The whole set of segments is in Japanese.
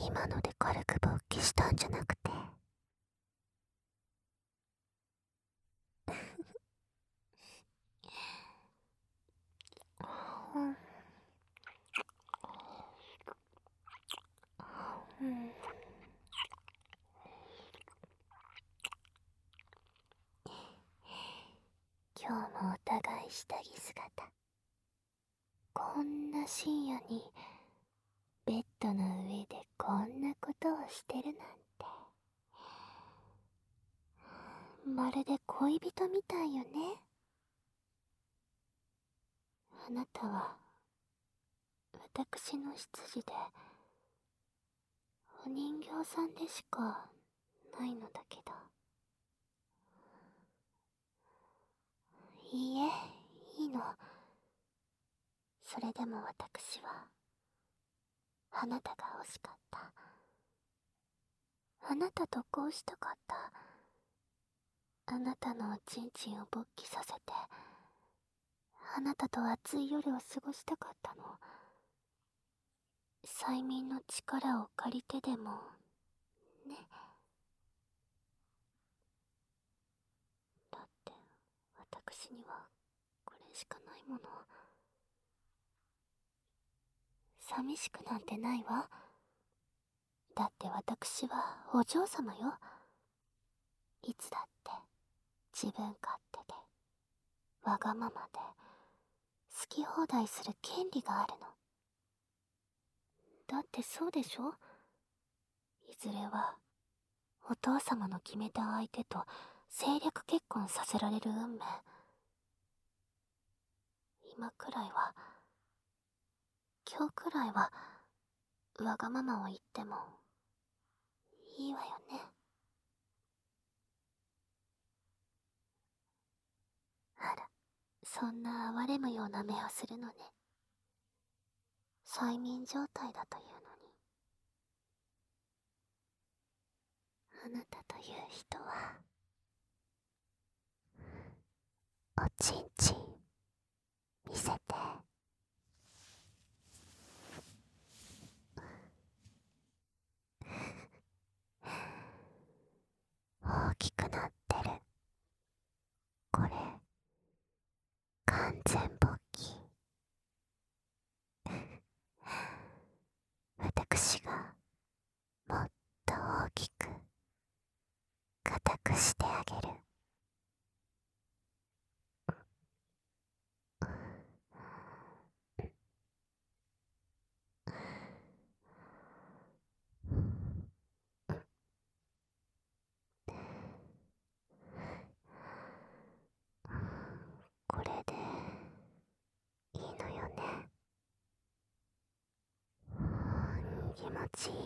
今ので軽く勃起したんじゃなくて、今日もお互い下着姿。こんな深夜にベッドの上でこんなことをしてるなんて、まるで恋人みたいよね。あなたは私の執事でお人形さんでしかないのだけど。いいえ、いいの。それでも私はあなたが欲しかった。あなたとこうしたかった。あなたのおちんちんを勃起させて、あなたと熱い夜を過ごしたかったの。催眠の力を借りてでもね。だって私にはこれしかないもの。寂しくなんてないわ。だって私はお嬢様よ。いつだって自分勝手でわがままで好き放題する権利があるの。だってそうでしょ。いずれはお父様の決めた相手と政略結婚させられる運命。今くらいは、今日くらいはわがままを言ってもいいわよね。あら、そんな哀れむような目をするのね。催眠状態だというのに。あなたという人はおちんちん見せて。大きくなってる。これ完全勃起。私がもっと大きく固くしてあげる。これでいいのよね。気持ちいい。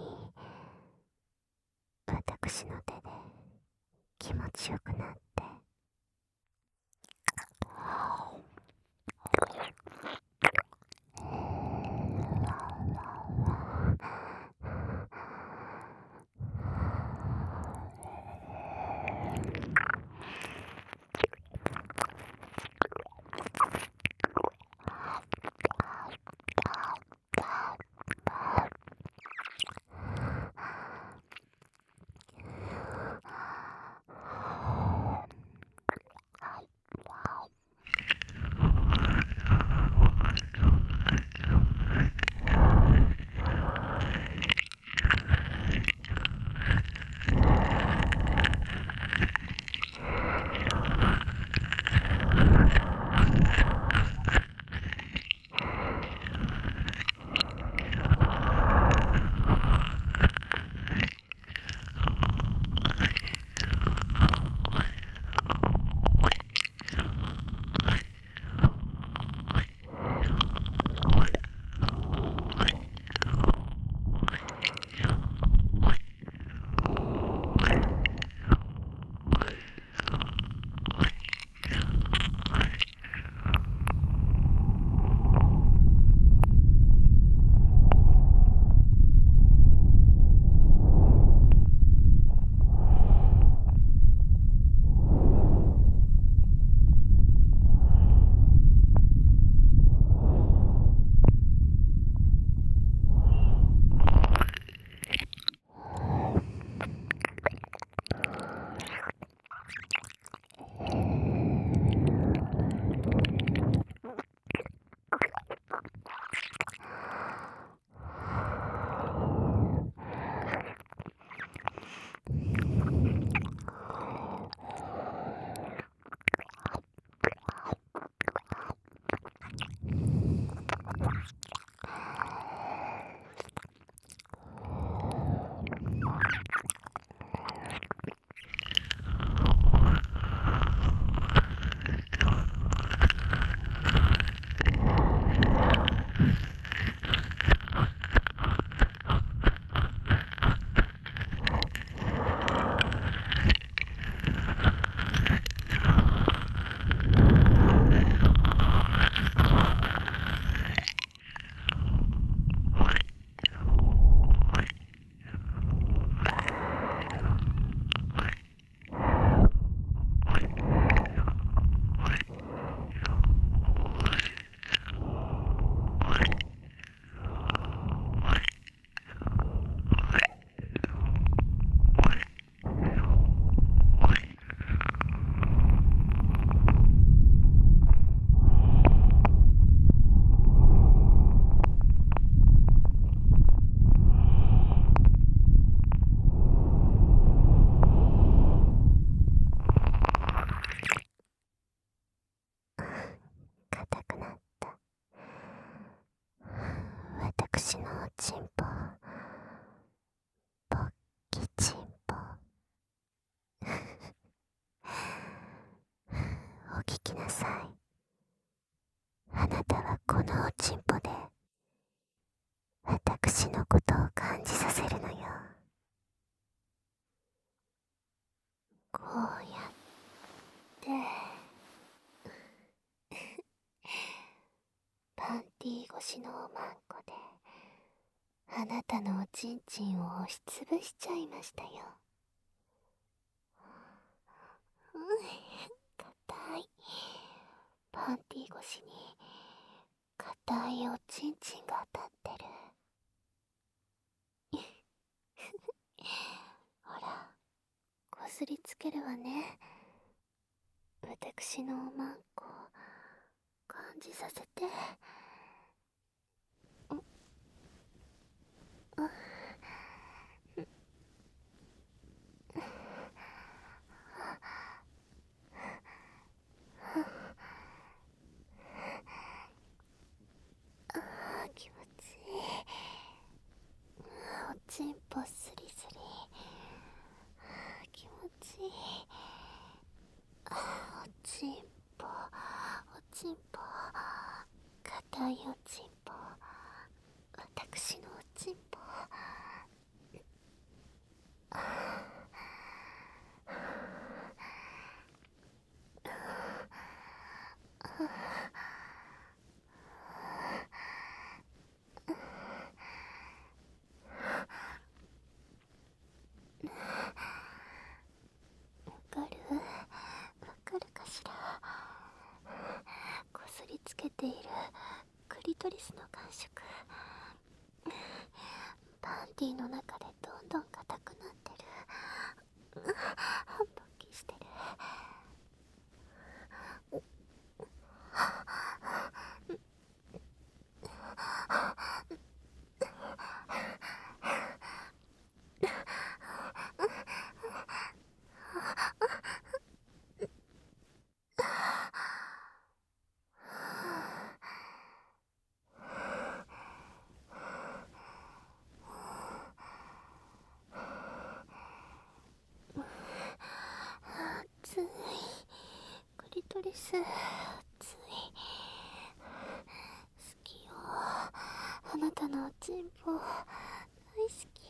私の手で気持ちよくなって。 越しのおまんこであなたのおちんちんを押しつぶしちゃいましたよ。硬い。パンティ越しに硬いおちんちんが当たってる。ほら、こすりつけるわね。私のおまんこ感じさせて。気持ちいい。おちんぽスリスリ。気持ちいい。おちんぽ、おちんぽ、硬いおちんぽ、私のおちんぽ。わかるかしら。こすりつけているクリトリスの感触、パンティの中でどんどん硬くなってる。勃起してる。熱い。クリトリス熱い。好きよ。あなたのおちんぽ大好き。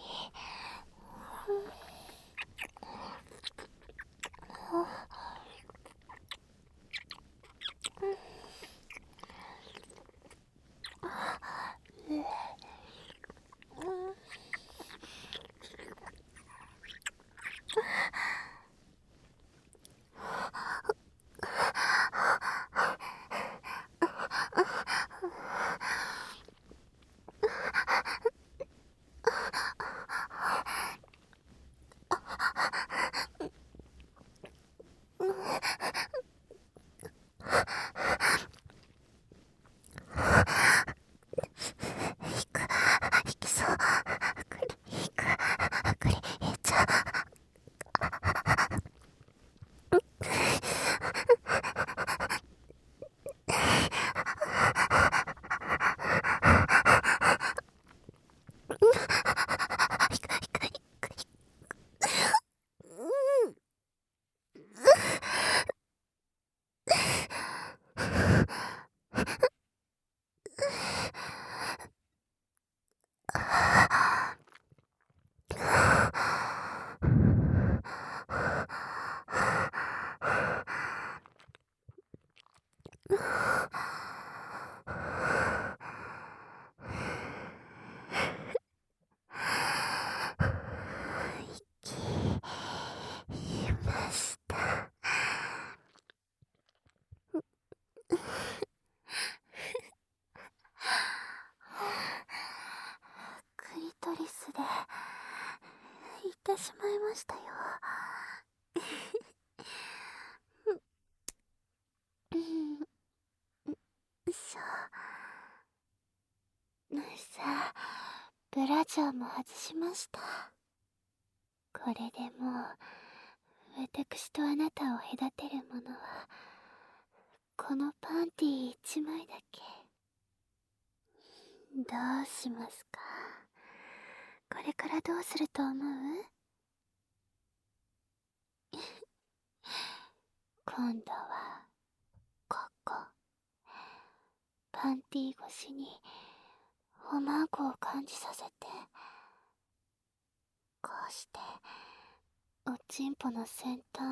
引きそう。クリちゃん。いました。クリトリスで言ってしまいましたよ。さあ、ブラジャーも外しました。これでもう私とあなたを隔てるものはこのパンティ一枚だけ。どうしますか？これからどうすると思う？今度はここ、パンティ越しにおまんこを感じさせて、こうしておちんぽの先端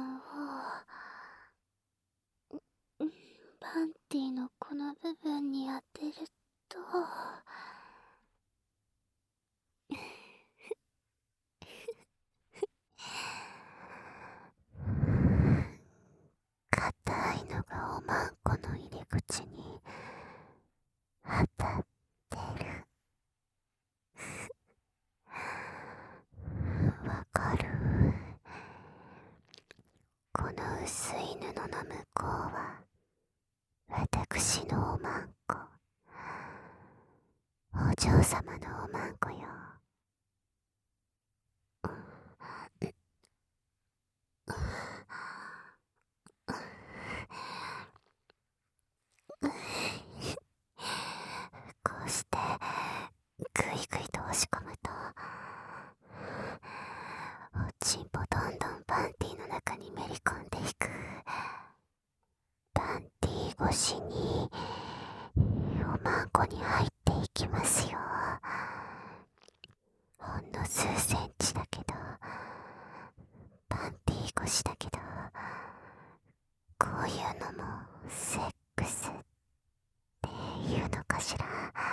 をパンティのこの部分に当てると、 と硬いのがおまんこの入り口に当たってる。わかる？この薄い布の向こうは私のおまんこ、お嬢様のおまんこよ。こうしてぐいぐいと押し込むと、おちんぽどんどんパンティの中にめり込んでいく。パンティ越しにおまんこに入っていきますよ。ほんの数センチだけど、パンティ越しだけど、こういうのもセックスっていうのかしら。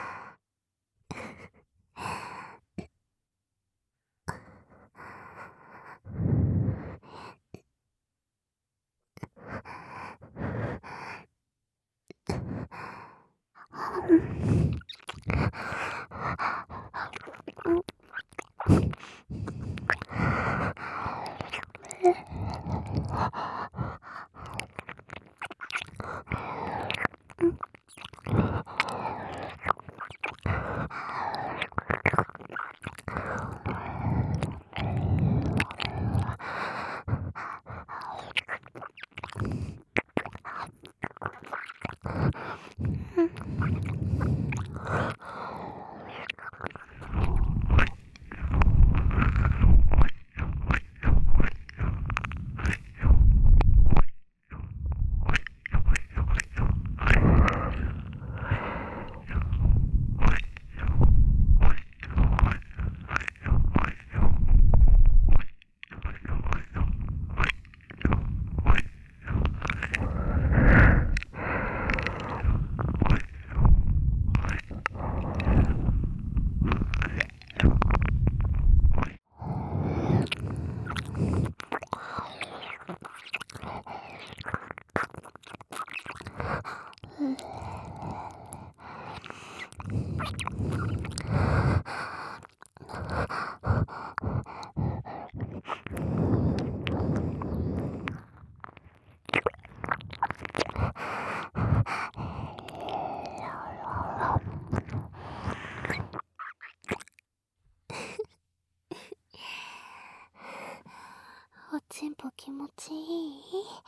おちんぽ気持ちいい？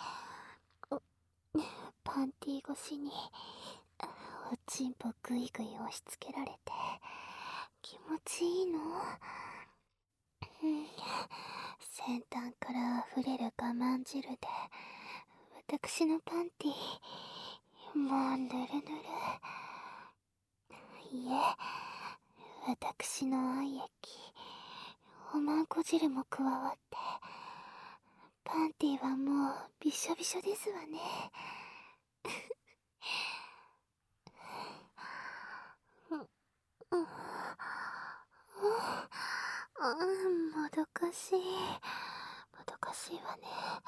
パンティ越しにおちんぽぐいぐい押し付けられて気持ちいいの？先端から溢れる我慢汁で私のパンティもうぬるぬる。いえ、私の愛液おまんこ汁も加わってパンティはもうびしょびしょですわね。もどかしい。もどかしいわね。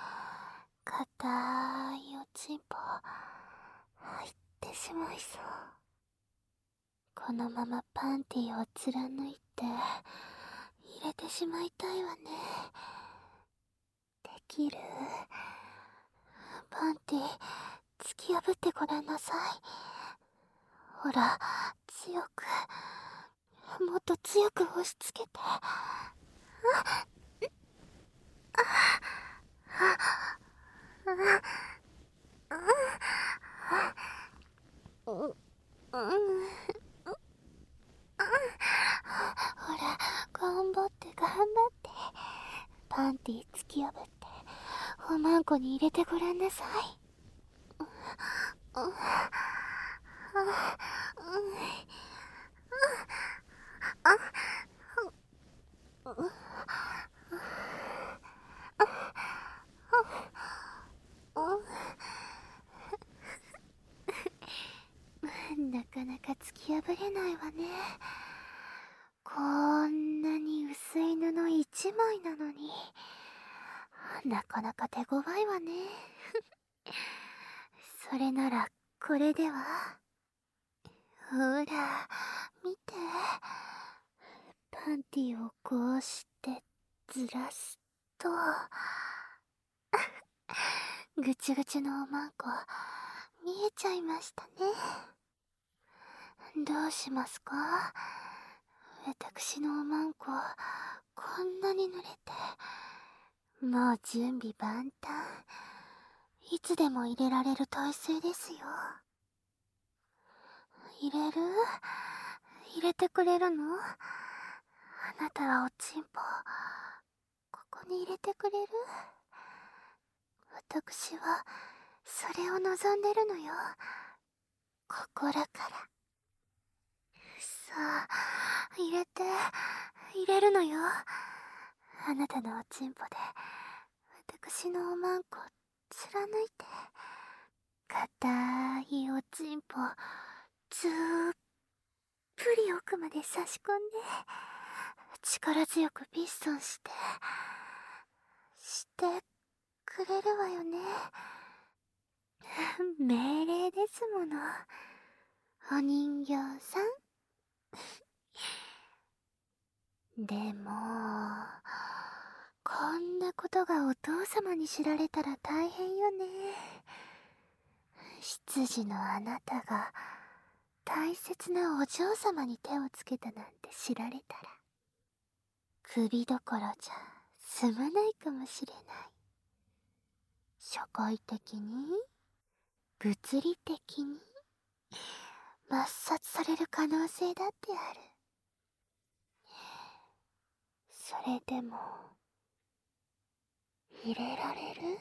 硬いおちんぽ入ってしまいそう。このままパンティを貫いて入れてしまいたいわね。できる？パンティ突き破ってごらんなさい。ほら、強く、もっと強く押し付けて。ほら、頑張って頑張って。パンティ突き破っておまんこに入れてごらんなさい。なかなか突き破れ一枚なのに、なかなか手強いわね。それなら、これでは。ほら、見て。パンティをこうしてずらすと、ぐちゅぐちゅのおまんこ、見えちゃいましたね。どうしますか？私のおまんこ、こんなに濡れて、もう準備万端。いつでも入れられる体勢ですよ。入れる？入れてくれるの？あなたはおちんぽ、ここに入れてくれる？私は、それを望んでるのよ。心から。さあ、入れるのよ。あなたのおちんぽで、私のおまんこ、貫いて。硬いおちんぽ、ずーっぷり奥まで差し込んで、力強くピストンしてくれるわよね。命令ですもの。お人形さん。でも、こんなことがお父様に知られたら大変よね。執事のあなたが大切なお嬢様に手をつけたなんて知られたら、首どころじゃ済まないかもしれない。社会的に、物理的に、抹殺される可能性だってある。それでも、入れられる？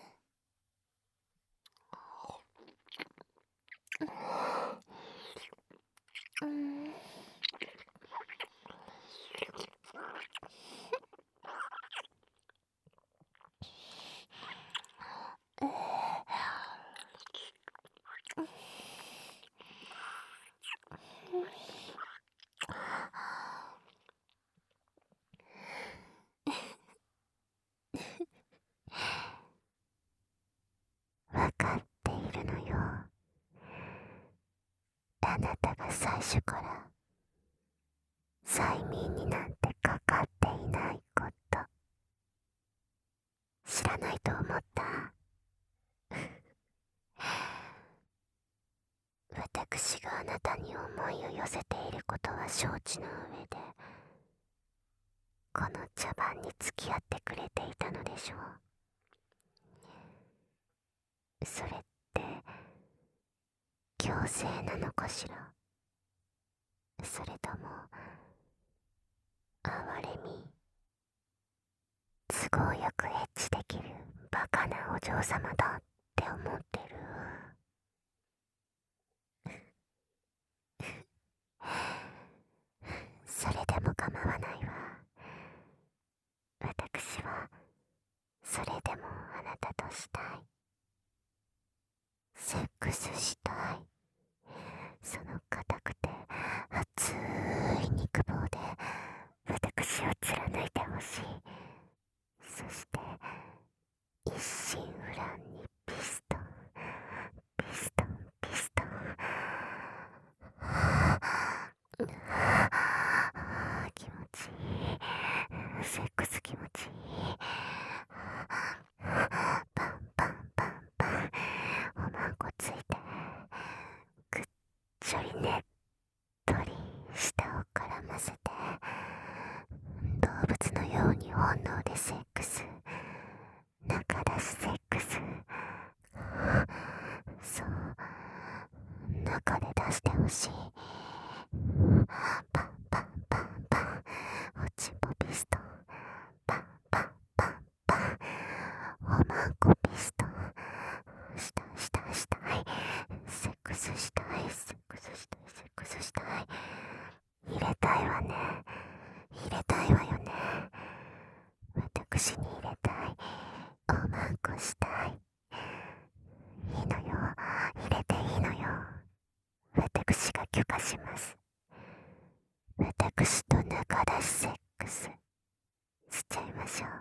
うん。わかっているのよ。あなたが最初から催眠になんてかかっていないこと、知らないと思った？私があなたに思いを寄せていることは承知の上で、この茶番に付き合ってくれていたのでしょう。それって強制なのかしら？それとも哀れみ、都合よくエッチできるバカなお嬢様だって思ってる？それでも構わないわ。私はそれでもあなたとしたい。セックスしたい。その硬くて熱い肉棒で私を貫いてほしい。そして一心不乱にピストン、ピストン、ピストン。気持ちいい。セックス気持ちいい。パンパンパンパン。おまんこついて、ぐっちょりねっとり舌を絡ませて、動物のように本能でセックス、中出しセックス。そう、中で出してほしい。パンパンパンパン。おちんぽピストン。パンパンパンパン。おまんこピストン。したいしたいしたい。セックスしたい、セックスしたい、セックスしたい。入れたいわね。入れたいわよね。私に入れたい。おまんこしたい。いいのよ。入れていいのよ。私が許可します。私と中出しセックス。 移っちゃいましょう。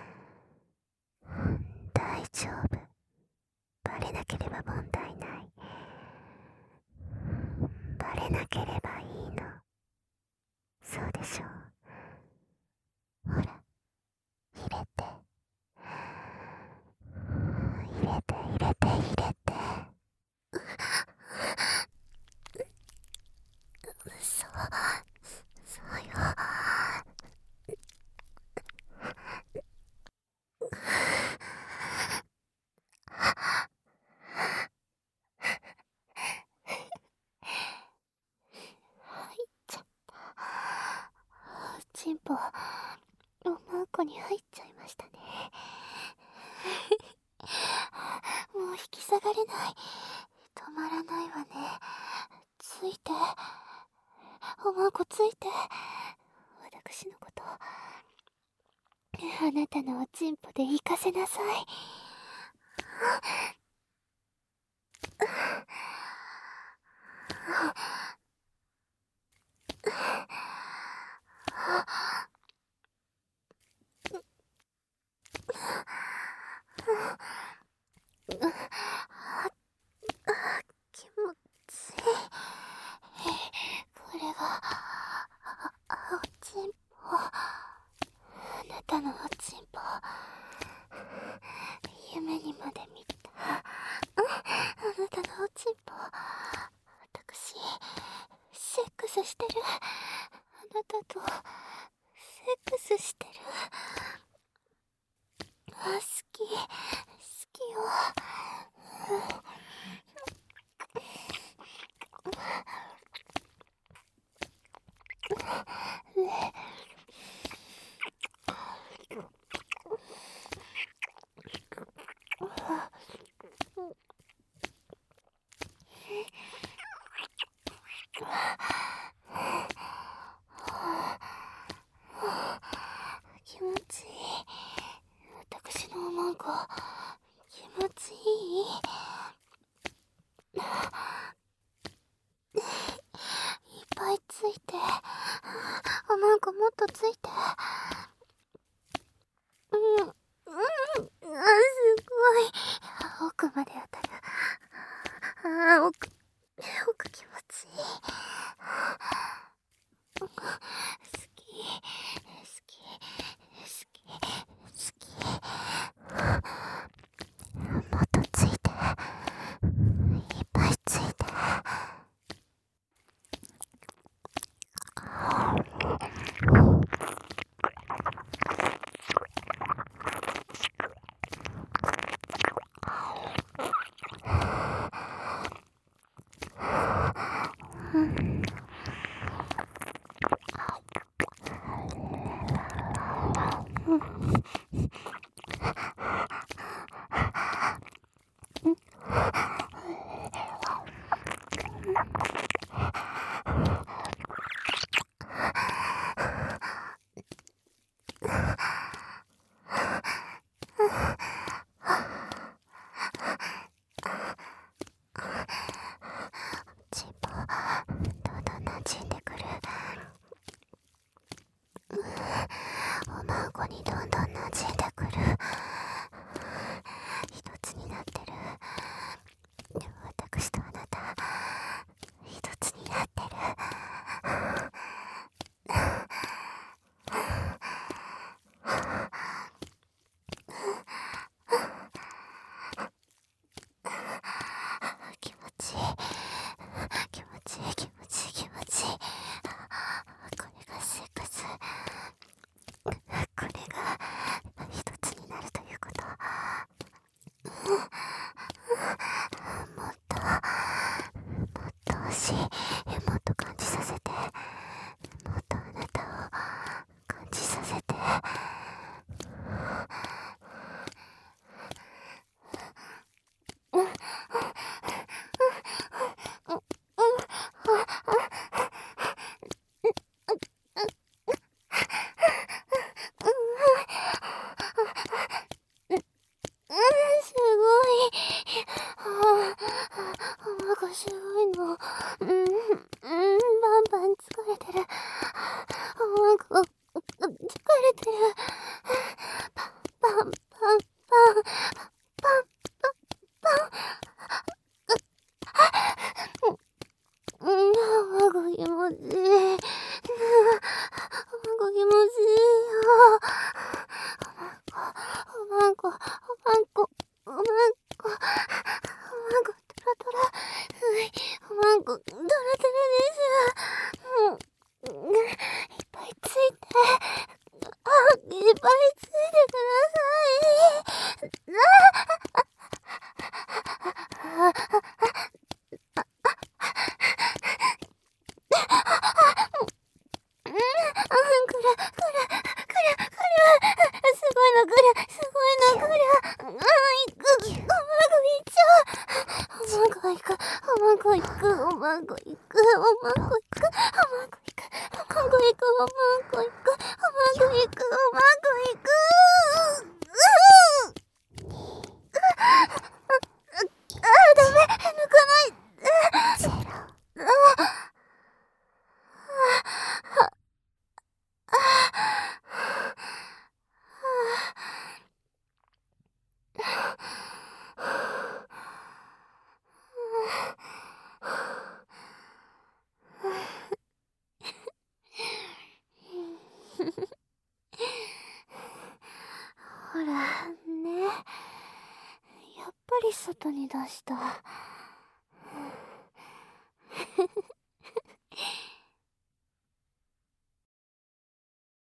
大丈夫。バレなければ問題ない。バレなければいいの。そうでしょう。ほら、入れて。入れて入れて入れて。そうよ。入っちゃった。チンポ、おまんこに入っちゃいましたね。もう引き下がれない。止まらないわね。ついて。おまんこついて。私のこと、あなたのおちんぽで行かせなさい。気持ちいい。これがおちんぽ。あなたのおちんぽ、夢にまで見た。あなたのおちんぽ、私セックスしてる。あなたとセックスしてる。好きよ。気持ちいい。私のおまんこ、気持ちいい。いっぱいついて。おまんこもっとついて。すごい。奥まで当たる。奥気持ちいい。好き。もっとついて。いっぱいついて。チンポ、どんどん馴染んでくる。おまんこにどんどん馴染んでくる。一つになってる。私とあなた、一つになってる。気持ちいい。気持ちいい。気持ちいい。気持ちいい。これがセックス。これが一つになるということ。もっと欲しい。もっと感じさせて。もっとあなたを感じさせて。すごい。なんかすごいの。バンバン疲れてる。なんか疲れてる。 ぱいついてください。くる、すごいのくる、すごいのくる。うまくいっちゃう。うまくいく、うまくいく、うまくいく、うまくいく、うまくいく、うまくいく、うまくいく、うまくいく、うまくいく、うまくいく。ダメ、抜かない。ほらね、やっぱり外に出した。